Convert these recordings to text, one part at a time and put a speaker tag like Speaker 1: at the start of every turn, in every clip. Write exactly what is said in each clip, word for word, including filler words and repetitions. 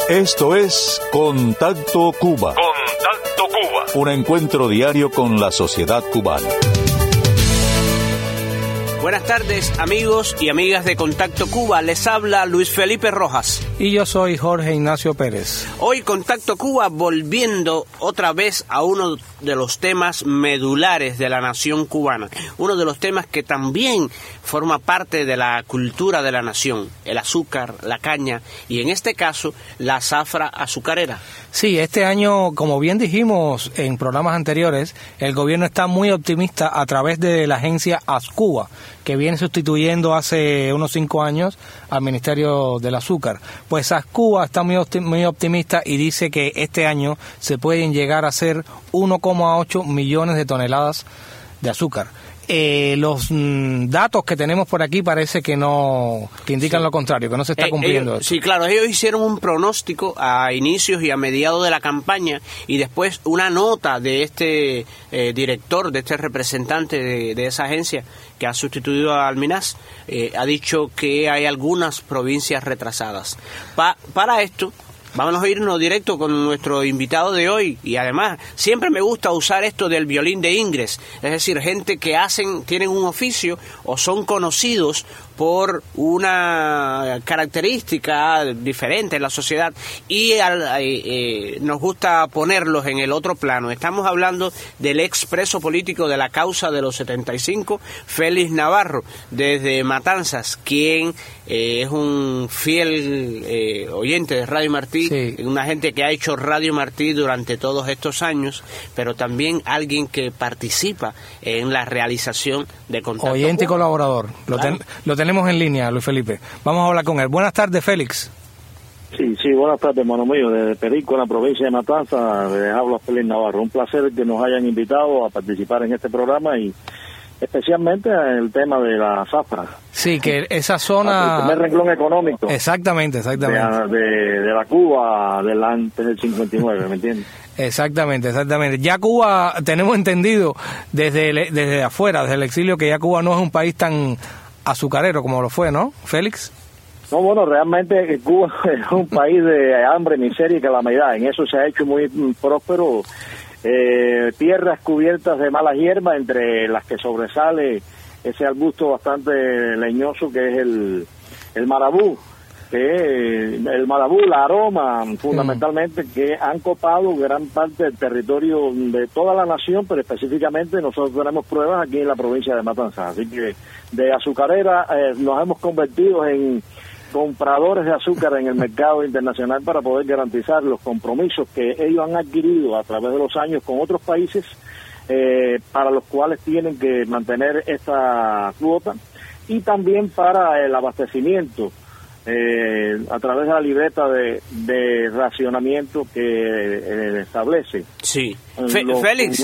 Speaker 1: Esto es Contacto Cuba.
Speaker 2: Contacto Cuba.
Speaker 1: Un encuentro diario con la sociedad cubana.
Speaker 3: Buenas tardes, amigos y amigas de Contacto Cuba. Les habla Luis Felipe Rojas.
Speaker 4: Y yo soy Jorge Ignacio Pérez.
Speaker 3: Hoy Contacto Cuba volviendo otra vez a uno de los temas medulares de la nación cubana. Uno de los temas que también forma parte de la cultura de la nación. El azúcar, la caña y en este caso la zafra azucarera.
Speaker 4: Sí, este año, como bien dijimos en programas anteriores, el gobierno está muy optimista a través de la agencia ASCUBA, que viene sustituyendo hace unos cinco años al Ministerio del Azúcar. Pues ASCUBA está muy, optim- muy optimista y dice que este año se pueden llegar a hacer uno coma ocho millones de toneladas de azúcar. Eh, los mm, datos que tenemos por aquí parece que no, que indican sí. lo contrario, que no se está
Speaker 3: eh,
Speaker 4: cumpliendo.
Speaker 3: Ellos, sí, claro, ellos hicieron un pronóstico a inicios y a mediados de la campaña y después una nota de este eh, director, de este representante de, de esa agencia que ha sustituido a Alminaz, eh, ha dicho que hay algunas provincias retrasadas. Pa, para esto, vamos a irnos directo con nuestro invitado de hoy y además siempre me gusta usar esto del violín de Ingres, es decir, gente que hacen, tienen un oficio o son conocidos por una característica diferente en la sociedad y al, eh, eh, nos gusta ponerlos en el otro plano. Estamos hablando del expreso político de la causa de los setenta y cinco, Félix Navarro, desde Matanzas, quien eh, es un fiel eh, oyente de Radio Martí, sí. Una gente que ha hecho Radio Martí durante todos estos años, pero también alguien que participa en la realización de Contacto
Speaker 4: Oyente y colaborador. Lo,
Speaker 3: claro.
Speaker 4: ten, lo tenemos en línea, Luis Felipe. Vamos a hablar con él. Buenas tardes, Félix.
Speaker 5: Sí, sí, buenas tardes, hermano mío. Desde Perico, en la provincia de Matanzas, les hablo a Félix Navarro. Un placer que nos hayan invitado a participar en este programa y especialmente en el tema de la zafra.
Speaker 4: Sí, que esa zona...
Speaker 5: El primer renglón económico.
Speaker 4: Exactamente, exactamente.
Speaker 5: De, de, de la Cuba del antes del cincuenta y nueve, ¿me entiendes?
Speaker 4: Exactamente, exactamente. Ya Cuba, tenemos entendido desde, el, desde afuera, desde el exilio, que ya Cuba no es un país tan azucarero como lo fue, ¿no, Félix?
Speaker 5: No, bueno, realmente Cuba es un país de hambre, miseria y calamidad. En eso se ha hecho muy próspero. Eh, tierras cubiertas de malas hierbas, entre las que sobresale ese arbusto bastante leñoso que es el, el marabú, que el marabú, la aroma, fundamentalmente, mm. que han copado gran parte del territorio de toda la nación, pero específicamente nosotros tenemos pruebas aquí en la provincia de Matanzas. Así que de azucarera eh, nos hemos convertido en compradores de azúcar en el mercado internacional para poder garantizar los compromisos que ellos han adquirido a través de los años con otros países eh, para los cuales tienen que mantener esta cuota y también para el abastecimiento eh, a través de la libreta de, de racionamiento que eh, establece.
Speaker 3: Sí. Fe- los, Félix.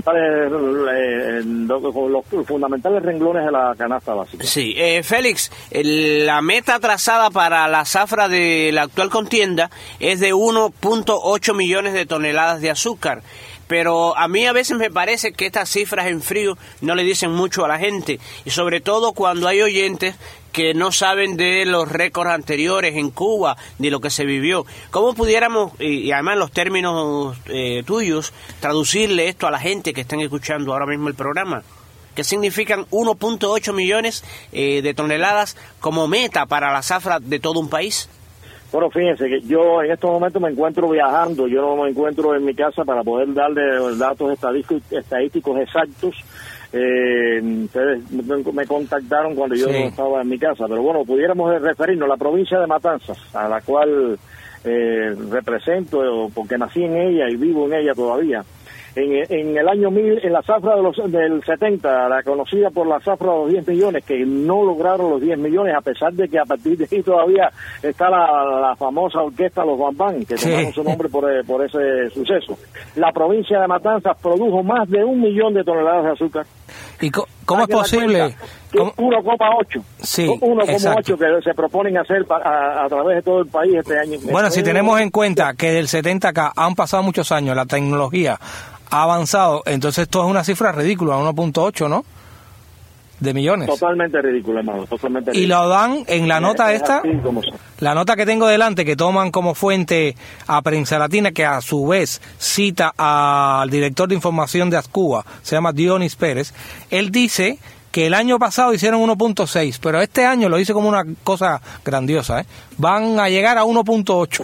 Speaker 5: Los, los fundamentales renglones de la canasta básica.
Speaker 3: Sí, eh, Félix, el, la meta trazada para la zafra de la actual contienda es de uno punto ocho millones de toneladas de azúcar. Pero a mí a veces me parece que estas cifras en frío no le dicen mucho a la gente, y sobre todo cuando hay oyentes que no saben de los récords anteriores en Cuba, de lo que se vivió. ¿Cómo pudiéramos, y además los términos eh, tuyos, traducirle esto a la gente que están escuchando ahora mismo el programa? ¿Qué significan uno punto ocho millones eh, de toneladas como meta para la zafra de todo un país?
Speaker 5: Bueno, fíjense que yo en estos momentos me encuentro viajando, yo no me encuentro en mi casa para poder darle datos estadísticos, estadísticos exactos. Eh, ustedes me contactaron cuando yo sí. no estaba en mi casa, pero bueno, pudiéramos referirnos a la provincia de Matanzas, a la cual eh, represento porque nací en ella y vivo en ella todavía. En, en el año mil, en la zafra de los, del setenta, la conocida por la zafra de los diez millones, que no lograron los diez millones, a pesar de que a partir de ahí todavía está la, la famosa orquesta Los Bambán, que tomaron sí. su nombre por, por ese suceso. La provincia de Matanzas produjo más de un millón de toneladas de azúcar.
Speaker 4: ¿Y co- cómo es posible?
Speaker 5: uno coma ocho.
Speaker 4: Sí,
Speaker 5: uno coma ocho que se proponen hacer pa, a, a través de todo el país este año.
Speaker 4: Bueno, si tenemos en cuenta que del setenta acá han pasado muchos años, la tecnología ha avanzado, entonces esto es una cifra ridícula, uno punto ocho, ¿no? de millones.
Speaker 5: Totalmente ridículo, hermano, totalmente ridículo.
Speaker 4: Y lo dan en la nota
Speaker 5: es,
Speaker 4: esta,
Speaker 5: es
Speaker 4: la nota que tengo delante, que toman como fuente a Prensa Latina, que a su vez cita al director de información de ASCUA, se llama Dionis Pérez. Él dice que el año pasado hicieron uno punto seis, pero este año lo hice como una cosa grandiosa, ¿eh? Van a llegar a uno punto ocho.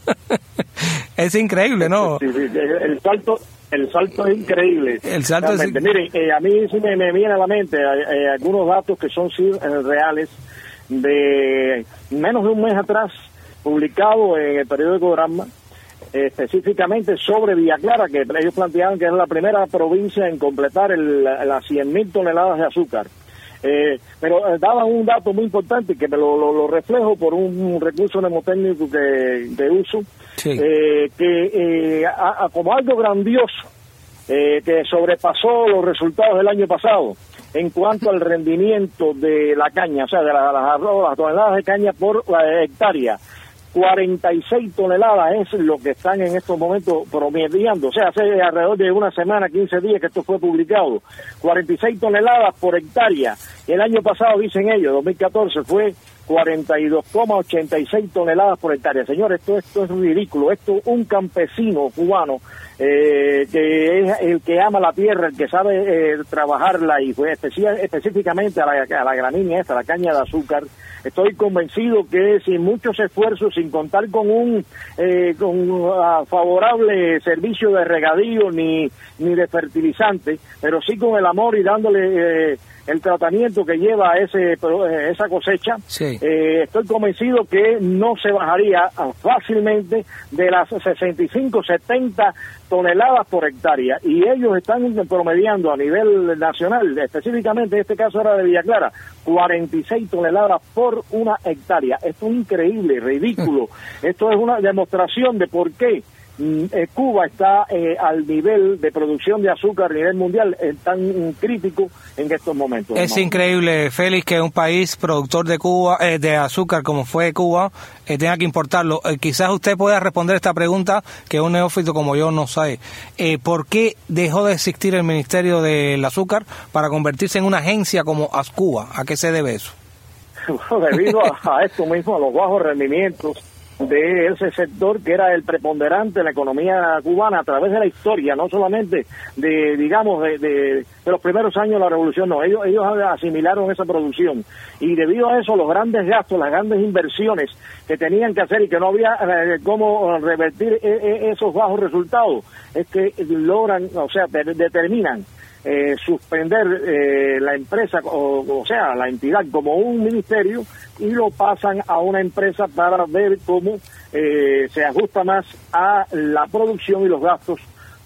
Speaker 4: Es increíble, ¿no?
Speaker 5: Sí, sí, el salto el salto es increíble.
Speaker 4: El salto es...
Speaker 5: Miren, eh, a mí sí me, me viene a la mente eh, algunos datos que son sí, eh, reales, de menos de un mes atrás, publicado en el periódico Granma, eh, específicamente sobre Villa Clara, que ellos planteaban que es la primera provincia en completar el, las cien mil toneladas de azúcar. Eh, pero eh, daban un dato muy importante que me lo, lo, lo reflejo por un, un recurso mnemotécnico que, que uso, sí. eh, que eh, a, a, como algo grandioso, eh, que sobrepasó los resultados del año pasado en cuanto al rendimiento de la caña, o sea, de la, las, las toneladas de caña por hectárea. cuarenta y seis toneladas es lo que están en estos momentos promediando, o sea, hace alrededor de una semana, quince días que esto fue publicado, cuarenta y seis toneladas por hectárea. El año pasado, dicen ellos, dos mil catorce, fue cuarenta y dos coma ochenta y seis toneladas por hectárea. Señores, esto, esto es ridículo. Esto, un campesino cubano eh, que es el que ama la tierra, el que sabe eh, trabajarla, y fue especi- específicamente a la, a la gramínea esta, la caña de azúcar. Estoy convencido que sin muchos esfuerzos, sin contar con un eh, con un uh, favorable servicio de regadío ni, ni de fertilizante, pero sí con el amor y dándole eh, el tratamiento que lleva ese esa cosecha, sí. eh, estoy convencido que no se bajaría fácilmente de las sesenta y cinco, setenta toneladas por hectárea, y ellos están promediando a nivel nacional, específicamente en este caso era de Villa Clara, cuarenta y seis toneladas por una hectárea. Esto es increíble, ridículo. Esto es una demostración de por qué Eh, Cuba está eh, al nivel de producción de azúcar a nivel mundial eh, tan crítico en estos momentos.
Speaker 4: Es hermano. Increíble, Félix, que un país productor de Cuba eh, de azúcar como fue Cuba eh, tenga que importarlo. Eh, quizás usted pueda responder esta pregunta que un neófito como yo no sabe. Eh, ¿Por qué dejó de existir el Ministerio del Azúcar para convertirse en una agencia como ASCUA? ¿A qué se debe eso?
Speaker 5: Bueno, debido a, a esto mismo, a los bajos rendimientos de ese sector que era el preponderante en la economía cubana a través de la historia, no solamente de, digamos, de, de, de los primeros años de la revolución, no, ellos, ellos asimilaron esa producción, y debido a eso los grandes gastos, las grandes inversiones que tenían que hacer y que no había eh, cómo revertir eh, eh, esos bajos resultados, es que logran, o sea, de, determinan Eh, suspender eh, la empresa, o, o sea, la entidad como un ministerio, y lo pasan a una empresa para ver cómo eh, se ajusta más a la producción y los gastos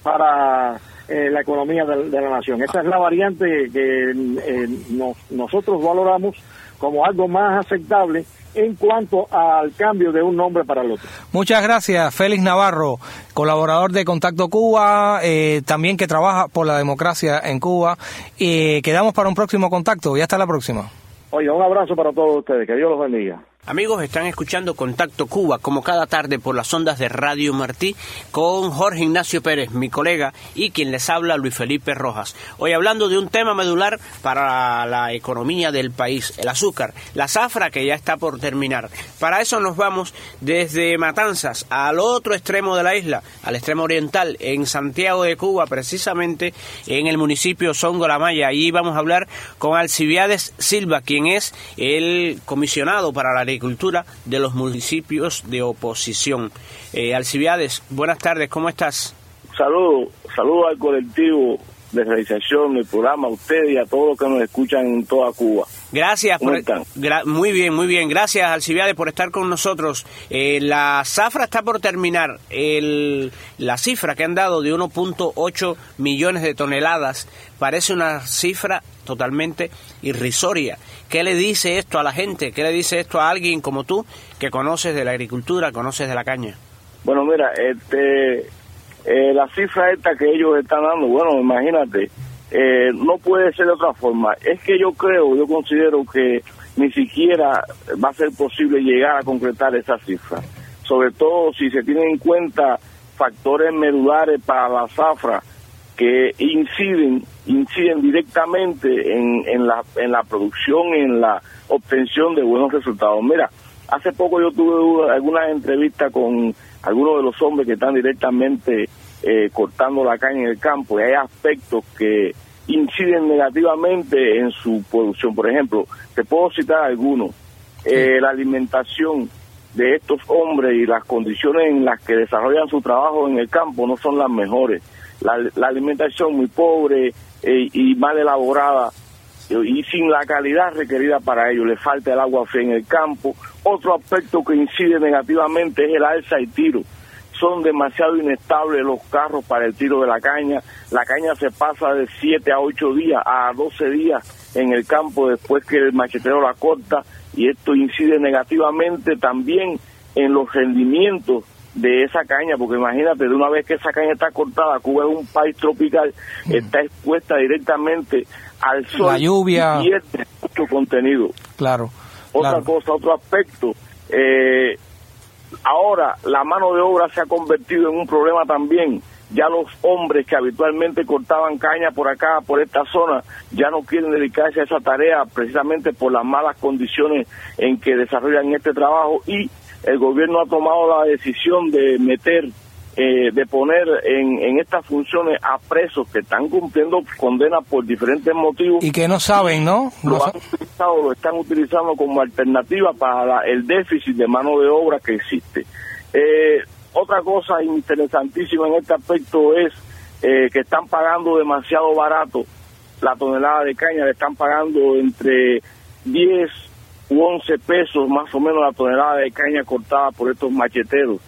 Speaker 5: para eh, la economía de, de la nación. Esa es la variante que eh, nos, nosotros valoramos como algo más aceptable en cuanto al cambio de un nombre para el otro.
Speaker 4: Muchas gracias, Félix Navarro, colaborador de Contacto Cuba, eh, también que trabaja por la democracia en Cuba. Eh, quedamos para un próximo contacto y hasta la próxima.
Speaker 5: Oye, un abrazo para todos ustedes, que Dios los bendiga.
Speaker 3: Amigos, están escuchando Contacto Cuba, como cada tarde por las ondas de Radio Martí, con Jorge Ignacio Pérez, mi colega, y quien les habla, Luis Felipe Rojas. Hoy hablando de un tema medular para la economía del país, el azúcar, la zafra, que ya está por terminar. Para eso nos vamos desde Matanzas al otro extremo de la isla, al extremo oriental, en Santiago de Cuba, precisamente en el municipio Songo La Maya. Allí vamos a hablar con Alcibiades Silva, quien es el comisionado para la agricultura de los municipios de oposición. Eh, Alcibiades, buenas tardes, ¿cómo estás?
Speaker 2: Saludos, saludos al colectivo de realización del programa, a ustedes y a todos los que nos escuchan en toda Cuba.
Speaker 3: Gracias. ¿Cómo por, están? Gra- muy bien, muy bien. Gracias, Alcibiades, por estar con nosotros. Eh, la zafra está por terminar. El, la cifra que han dado de uno punto ocho millones de toneladas parece una cifra totalmente irrisoria. ¿Qué le dice esto a la gente? ¿Qué le dice esto a alguien como tú, que conoces de la agricultura, conoces de la caña?
Speaker 2: Bueno, mira, este, eh, la cifra esta que ellos están dando, bueno, imagínate, eh, no puede ser de otra forma. Es que yo creo, yo considero que ni siquiera va a ser posible llegar a concretar esa cifra, sobre todo si se tienen en cuenta factores medulares para la zafra, que inciden inciden directamente en, en la en la producción, en la obtención de buenos resultados. Mira, hace poco yo tuve algunas entrevistas con algunos de los hombres que están directamente eh, cortando la caña en el campo, y hay aspectos que inciden negativamente en su producción. Por ejemplo, te puedo citar algunos. Eh, la alimentación de estos hombres y las condiciones en las que desarrollan su trabajo en el campo no son las mejores. La, la alimentación muy pobre eh, y mal elaborada y sin la calidad requerida para ello. Le falta el agua fría en el campo. Otro aspecto que incide negativamente es el alza y tiro. Son demasiado inestables los carros para el tiro de la caña. La caña se pasa de siete a ocho días a doce días en el campo después que el machetero la corta, y esto incide negativamente también en los rendimientos de esa caña, porque imagínate, de una vez que esa caña está cortada, Cuba es un país tropical, mm. está expuesta directamente al sol,
Speaker 4: la lluvia,
Speaker 2: y pierde mucho contenido.
Speaker 4: Claro.
Speaker 2: Otra
Speaker 4: claro.
Speaker 2: cosa, otro aspecto, eh, ahora la mano de obra se ha convertido en un problema también. Ya los hombres que habitualmente cortaban caña por acá, por esta zona, ya no quieren dedicarse a esa tarea precisamente por las malas condiciones en que desarrollan este trabajo, y el gobierno ha tomado la decisión de meter, eh, de poner en, en estas funciones a presos que están cumpliendo condenas por diferentes motivos.
Speaker 4: Y que no saben, ¿no? no
Speaker 2: lo, han utilizado, lo están utilizando como alternativa para la, el déficit de mano de obra que existe. Eh, otra cosa interesantísima en este aspecto es eh, que están pagando demasiado barato la tonelada de caña. Le están pagando entre diez u once pesos más o menos la tonelada de caña cortada por estos macheteros.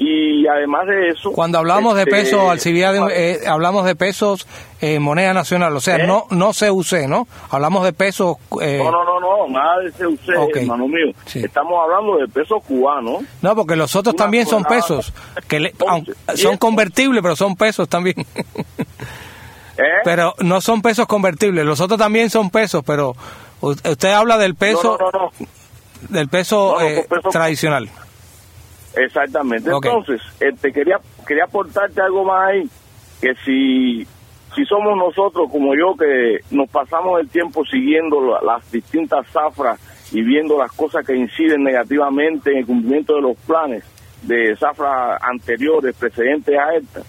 Speaker 2: Y además de eso,
Speaker 4: cuando hablamos
Speaker 2: este,
Speaker 4: de pesos, Alcibiades, eh, hablamos de pesos en eh, moneda nacional, o sea, ¿eh? no no C U C, ¿no? Hablamos de pesos. Eh...
Speaker 2: No, no, no, no, nada de C U C, okay. hermano mío. Sí. Estamos hablando de pesos cubanos.
Speaker 4: No, porque los otros Una también son pesos, que le, aunque, son convertibles, pero son pesos también. ¿Eh? Pero no son pesos convertibles, los otros también son pesos, pero usted habla del peso,
Speaker 2: no, no, no, no.
Speaker 4: del peso, no, no, eh, peso tradicional.
Speaker 2: Exactamente.
Speaker 4: Okay.
Speaker 2: Entonces, este, quería quería aportarte algo más ahí, que si si somos nosotros como yo, que nos pasamos el tiempo siguiendo la, las distintas zafras y viendo las cosas que inciden negativamente en el cumplimiento de los planes de zafras anteriores, precedentes a esta,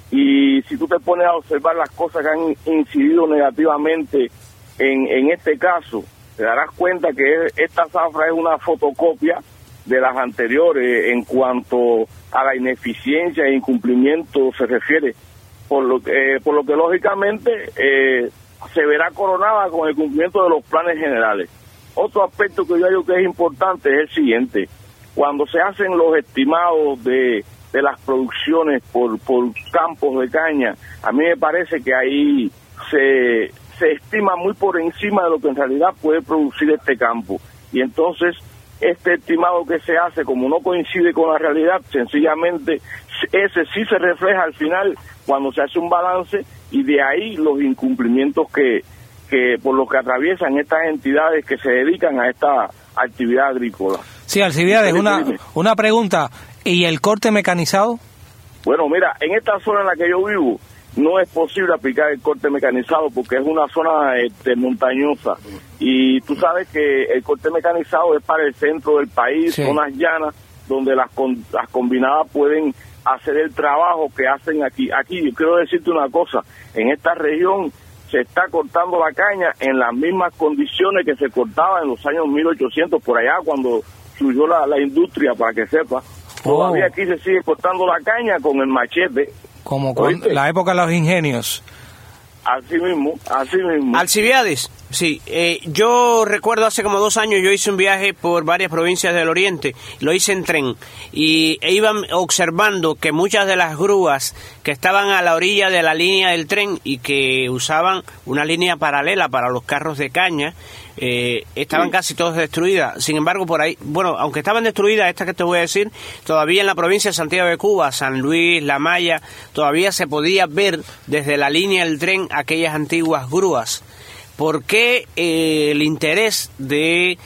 Speaker 2: y si tú te pones a observar las cosas que han incidido negativamente en, en este caso, te darás cuenta que esta zafra es una fotocopia de las anteriores en cuanto a la ineficiencia e incumplimiento se refiere, por lo que, eh, por lo que lógicamente eh, se verá coronada con el cumplimiento de los planes generales. Otro aspecto que yo digo que es importante es el siguiente: cuando se hacen los estimados de, de las producciones por, por campos de caña, a mí me parece que ahí se, se estima muy por encima de lo que en realidad puede producir este campo, y entonces este estimado que se hace, como no coincide con la realidad, sencillamente ese sí se refleja al final cuando se hace un balance, y de ahí los incumplimientos que, que por los que atraviesan estas entidades que se dedican a esta actividad agrícola.
Speaker 4: Sí, Alcibiades, una, una pregunta, ¿y el corte mecanizado?
Speaker 2: Bueno, mira, en esta zona en la que yo vivo no es posible aplicar el corte mecanizado porque es una zona este, montañosa, y tú sabes que el corte mecanizado es para el centro del país, sí. zonas llanas donde las, con, las combinadas pueden hacer el trabajo que hacen aquí. Aquí yo quiero decirte una cosa, en esta región se está cortando la caña en las mismas condiciones que se cortaba en los años mil ochocientos, por allá cuando surgió la, la industria, para que sepas. Oh. Todavía aquí se sigue cortando la caña con el machete.
Speaker 4: Como cuando, la época de los ingenios.
Speaker 2: Así mismo, así mismo.
Speaker 3: Alcibiades, sí. Eh, yo recuerdo hace como dos años yo hice un viaje por varias provincias del oriente, lo hice en tren, y e iban observando que muchas de las grúas que estaban a la orilla de la línea del tren y que usaban una línea paralela para los carros de caña, eh, estaban sí. casi todas destruidas. Sin embargo, por ahí, bueno, aunque estaban destruidas, estas que te voy a decir, todavía en la provincia de Santiago de Cuba, San Luis, La Maya, todavía se podía ver desde la línea del tren aquellas antiguas grúas. ¿por qué eh, el interés de,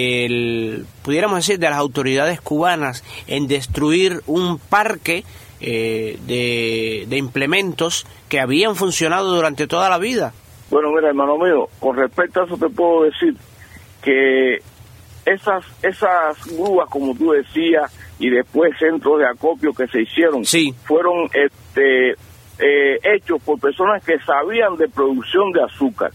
Speaker 3: el, pudiéramos decir, de las autoridades cubanas en destruir un parque eh, de, de implementos que habían funcionado durante toda la vida?
Speaker 2: Bueno, mira, hermano mío, con respecto a eso te puedo decir que esas esas grúas, como tú decías, y después centros de acopio que se hicieron,
Speaker 3: sí,
Speaker 2: fueron este eh, hechos por personas que sabían de producción de azúcar.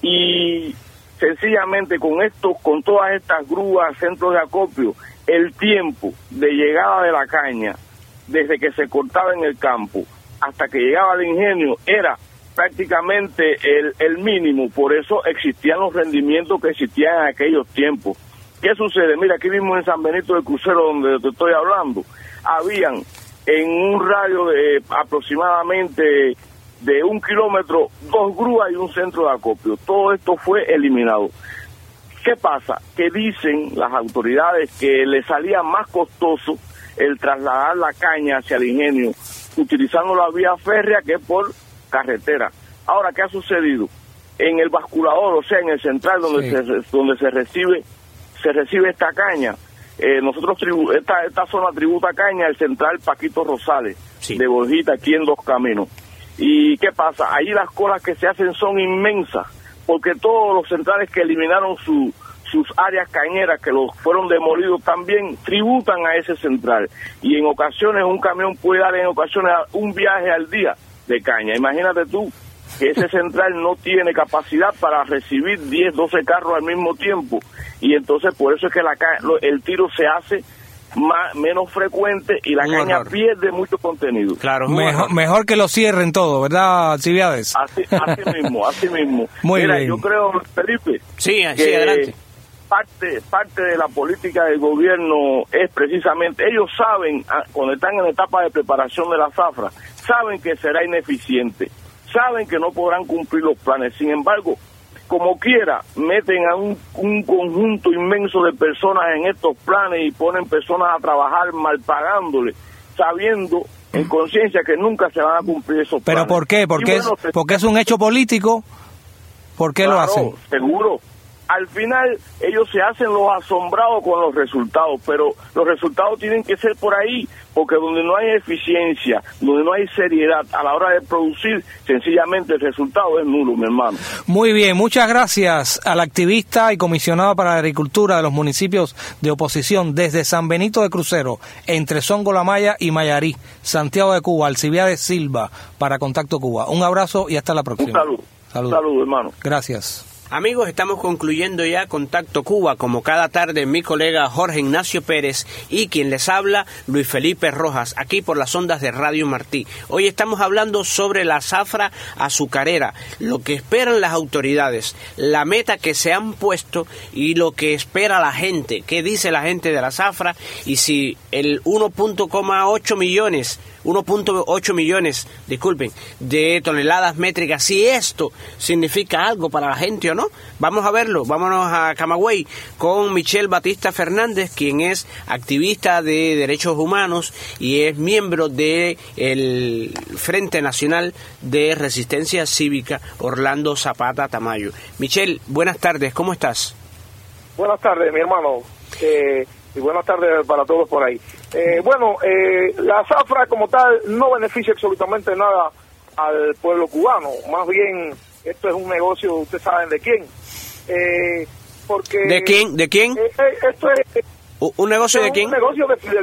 Speaker 2: Y sencillamente con esto, con todas estas grúas, centros de acopio, el tiempo de llegada de la caña, desde que se cortaba en el campo hasta que llegaba al ingenio, era prácticamente el, el mínimo. Por eso existían los rendimientos que existían en aquellos tiempos. ¿Qué sucede? Mira, aquí mismo en San Benito del Crucero, donde te estoy hablando, habían en un radio de aproximadamente de un kilómetro, dos grúas y un centro de acopio. Todo esto fue eliminado. ¿Qué pasa? Que dicen las autoridades que le salía más costoso el trasladar la caña hacia el ingenio utilizando la vía férrea que por carretera. Ahora, ¿qué ha sucedido? En el basculador, o sea, en el central donde, sí, se, donde se recibe se recibe esta caña, eh, nosotros tribu esta, esta zona tributa caña, el central Paquito Rosales, sí, de Borjita, aquí en Dos Caminos. ¿Y qué pasa? Allí las colas que se hacen son inmensas, porque todos los centrales que eliminaron su, sus áreas cañeras, que los fueron demolidos también, tributan a ese central. Y en ocasiones un camión puede dar en ocasiones un viaje al día de caña. Imagínate tú que ese central no tiene capacidad para recibir diez, doce carros al mismo tiempo, y entonces por eso es que la ca el tiro se hace más, menos frecuente y la un caña horror. pierde mucho contenido.
Speaker 4: Claro, mejor, mejor que lo cierren todo, ¿verdad, Alcibiades?
Speaker 2: Así, así mismo, así mismo.
Speaker 4: Muy
Speaker 2: Mira,
Speaker 4: bien.
Speaker 2: yo creo, Felipe,
Speaker 3: sí,
Speaker 2: que
Speaker 3: sí, adelante.
Speaker 2: Parte, parte de la política del gobierno es precisamente, ellos saben, cuando están en la etapa de preparación de la zafra, saben que será ineficiente, saben que no podrán cumplir los planes. Sin embargo, como quiera, meten a un, un conjunto inmenso de personas en estos planes y ponen personas a trabajar mal pagándole, sabiendo en conciencia que nunca se van a cumplir esos planes.
Speaker 4: ¿Pero por qué? ¿Porque, bueno, es, porque es un hecho político? ¿Por qué
Speaker 2: claro,
Speaker 4: lo hacen?
Speaker 2: Seguro. Al final, ellos se hacen los asombrados con los resultados, pero los resultados tienen que ser por ahí, porque donde no hay eficiencia, donde no hay seriedad a la hora de producir, sencillamente el resultado es nulo, mi hermano.
Speaker 4: Muy bien, muchas gracias al activista y comisionado para la agricultura de los municipios de oposición desde San Benito de Crucero, entre Songo La Maya y Mayarí, Santiago de Cuba, Alcibiades Silva, para Contacto Cuba. Un abrazo y hasta la próxima.
Speaker 2: Un saludo.
Speaker 4: Salud.
Speaker 2: Saludo, hermano.
Speaker 4: Gracias.
Speaker 3: Amigos, estamos concluyendo ya Contacto Cuba, como cada tarde mi colega Jorge Ignacio Pérez y quien les habla, Luis Felipe Rojas, aquí por las ondas de Radio Martí. Hoy estamos hablando sobre la zafra azucarera, lo que esperan las autoridades, la meta que se han puesto y lo que espera la gente, qué dice la gente de la zafra y si el uno punto ocho millones uno punto ocho millones, disculpen, de toneladas métricas, si esto significa algo para la gente o no. Vamos a verlo, vámonos a Camagüey con Michelle Batista Fernández, quien es activista de derechos humanos y es miembro de el Frente Nacional de Resistencia Cívica Orlando Zapata Tamayo. Michelle, buenas tardes, ¿cómo estás?
Speaker 6: Buenas tardes, mi hermano. Eh... Y buenas tardes para todos por ahí. Eh, bueno, eh, la zafra como tal no beneficia absolutamente nada al pueblo cubano. Más bien, esto es un negocio, ustedes saben de quién. Eh, porque
Speaker 3: ¿De quién? ¿De quién?
Speaker 6: Eh, eh, esto es...
Speaker 3: ¿Un negocio de quién?
Speaker 6: Un negocio de Fidel.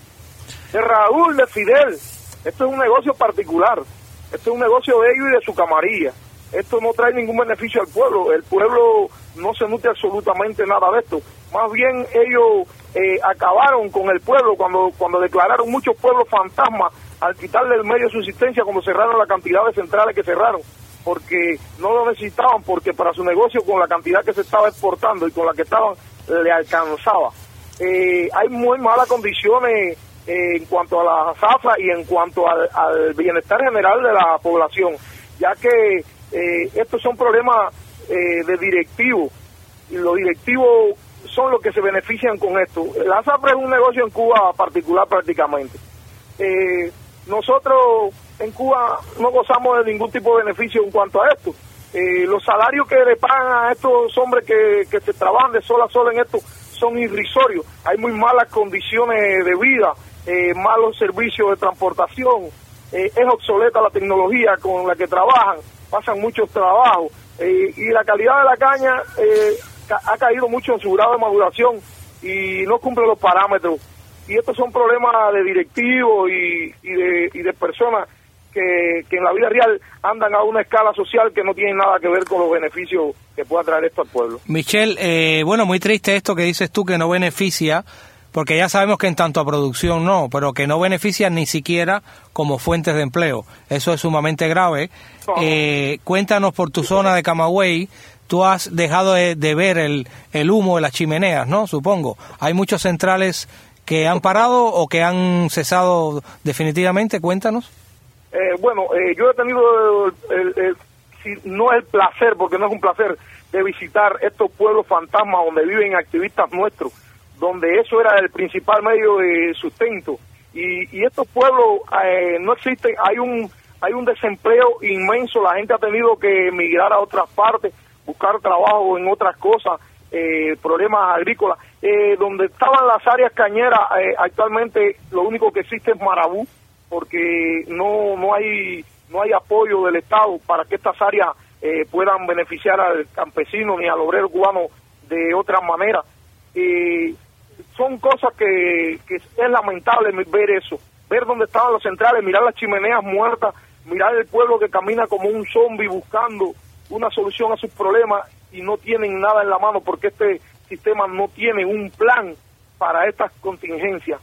Speaker 6: De Raúl, de Fidel. Esto es un negocio particular. Esto es un negocio de ellos y de su camarilla. Esto no trae ningún beneficio al pueblo. El pueblo no se nutre absolutamente nada de esto. Más bien ellos eh, acabaron con el pueblo cuando cuando declararon muchos pueblos fantasmas al quitarle el medio de subsistencia cuando cerraron la cantidad de centrales que cerraron, porque no lo necesitaban, porque para su negocio con la cantidad que se estaba exportando y con la que estaban le alcanzaba. Eh, hay muy malas condiciones eh, en cuanto a la zafra y en cuanto al, al bienestar general de la población, ya que eh, estos son problemas eh, de directivos y los directivos son los que se benefician con esto. La zafra es un negocio en Cuba particular prácticamente. Eh, nosotros en Cuba no gozamos de ningún tipo de beneficio en cuanto a esto. Eh, los salarios que le pagan a estos hombres que, que se trabajan de sol a sol en esto son irrisorios. Hay muy malas condiciones de vida, eh, malos servicios de transportación, eh, es obsoleta la tecnología con la que trabajan, pasan muchos trabajos, eh, y la calidad de la caña eh, ca- ha caído mucho en su grado de maduración y no cumple los parámetros. Y estos son problemas de directivos y, y, de, y de personas que, que en la vida real andan a una escala social que no tienen nada que ver con los beneficios que pueda traer esto al pueblo.
Speaker 4: Michel, eh, bueno, muy triste esto que dices tú, que no beneficia, porque ya sabemos que en tanto a producción no, pero que no beneficia ni siquiera como fuentes de empleo. Eso es sumamente grave. No. Eh, cuéntanos por tu zona de Camagüey. Tú has dejado de, de ver el, el humo de las chimeneas, ¿no? Supongo. ¿Hay muchos centrales que han parado o que han cesado definitivamente? Cuéntanos.
Speaker 6: Eh, bueno, eh, yo he tenido, el, el, el, si no el placer, porque no es un placer, de visitar estos pueblos fantasmas donde viven activistas nuestros, donde eso era el principal medio de sustento. Y, y estos pueblos eh, no existen, hay un hay un desempleo inmenso, la gente ha tenido que emigrar a otras partes, buscar trabajo en otras cosas, eh, problemas agrícolas. Eh, donde estaban las áreas cañeras, eh, actualmente lo único que existe es Marabú, porque no no hay no hay apoyo del Estado para que estas áreas eh, puedan beneficiar al campesino ni al obrero cubano de otra manera. Eh, son cosas que, que es lamentable ver eso, ver dónde estaban los centrales, mirar las chimeneas muertas, mirar el pueblo que camina como un zombie buscando una solución a sus problemas y no tienen nada en la mano porque este sistema no tiene un plan para estas contingencias.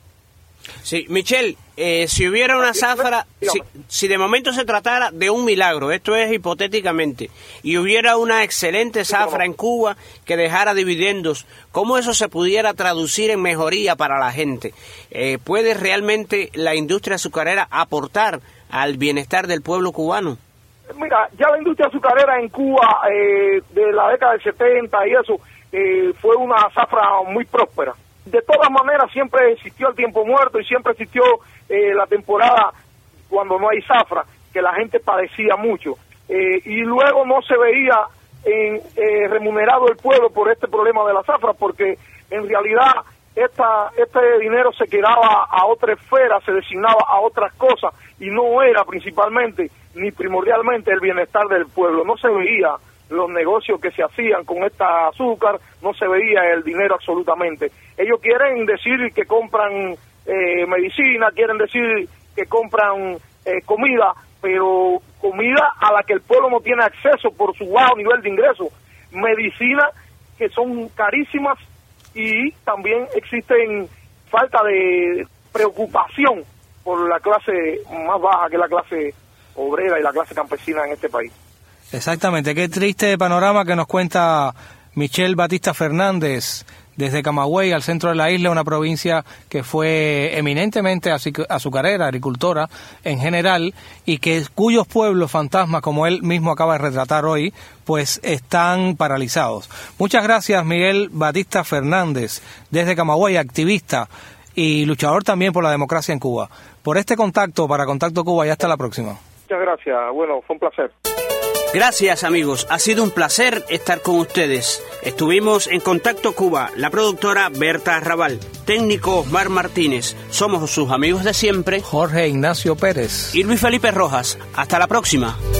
Speaker 3: Sí, Michel, eh, si hubiera una zafra, si, si de momento se tratara de un milagro, esto es hipotéticamente, y hubiera una excelente zafra en Cuba que dejara dividendos, ¿cómo eso se pudiera traducir en mejoría para la gente? Eh, ¿Puede realmente la industria azucarera aportar al bienestar del pueblo cubano?
Speaker 6: Mira, ya la industria azucarera en Cuba eh, de la década del setenta y eso eh, fue una zafra muy próspera. De todas maneras siempre existió el tiempo muerto y siempre existió eh, la temporada cuando no hay zafra, que la gente padecía mucho. Eh, y luego no se veía en, eh, remunerado el pueblo por este problema de la zafra, porque en realidad esta, este dinero se quedaba a otra esfera, se designaba a otras cosas y no era principalmente ni primordialmente el bienestar del pueblo. No se veía los negocios que se hacían con esta azúcar, no se veía el dinero absolutamente. Ellos quieren decir que compran eh, medicina, quieren decir que compran eh, comida, pero comida a la que el pueblo no tiene acceso por su bajo nivel de ingreso. Medicina que son carísimas y también existen falta de preocupación por la clase más baja, que es la clase obrera y la clase campesina en este país.
Speaker 4: Exactamente, qué triste panorama que nos cuenta Michel Batista Fernández desde Camagüey, al centro de la isla, una provincia que fue eminentemente azucarera, agricultora en general, y que cuyos pueblos fantasmas, como él mismo acaba de retratar hoy, pues están paralizados. Muchas gracias, Miguel Batista Fernández, desde Camagüey, activista y luchador también por la democracia en Cuba. Por este contacto, para Contacto Cuba, y hasta la próxima.
Speaker 6: Muchas gracias, bueno, fue un placer.
Speaker 3: Gracias, amigos. Ha sido un placer estar con ustedes. Estuvimos en Contacto Cuba, la productora Berta Arrabal, técnico Osmar Martínez. Somos sus amigos de siempre,
Speaker 4: Jorge Ignacio Pérez
Speaker 3: y Luis Felipe Rojas. Hasta la próxima.